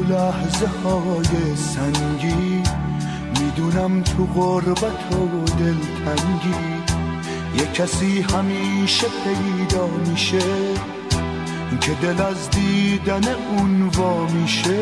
لحظه های سنگی میدونم تو غربت و دلتنگی یه کسی همیشه پیدا میشه که دل از دیدن اون وا میشه.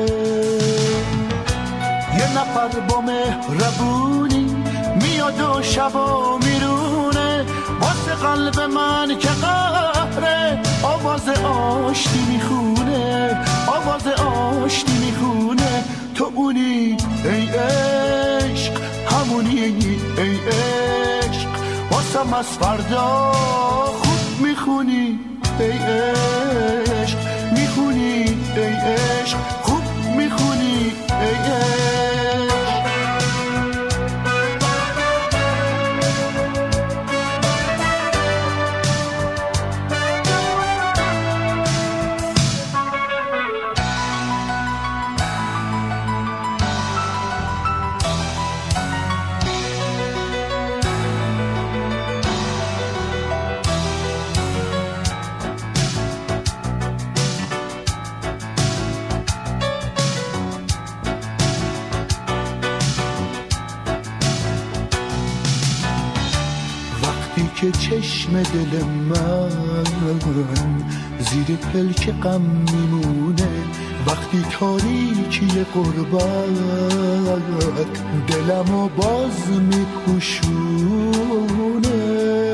یه نفر با مهربونی میاد و شبا میرونه واسه قلب من که قهره آواز آشتی میخونه آواز آشتی میخونه. تو اونی ای عشق همونی ای عشق واسم از فردا خوب میخونی ای عشق میخونی ای عشق خوب میخونی ای عشق. که چشم دل من زیر پلک غم میمونه وقتی تاریکی غربت دلمو باز میپوشونه.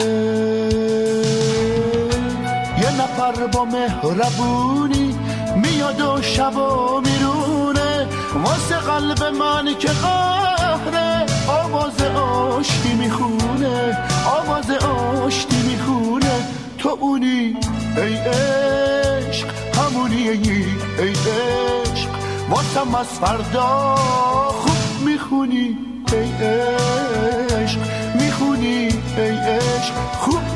یه نفر با مهربونی میاد و شبا میرونه واسه قلب من که قهره آواز آشتی میخونه آواز آشتی میخونه. تو اونی ای عشق همونی ای عشق واسم از فردا خوب میخونی ای عشق میخونی ای عشق خوب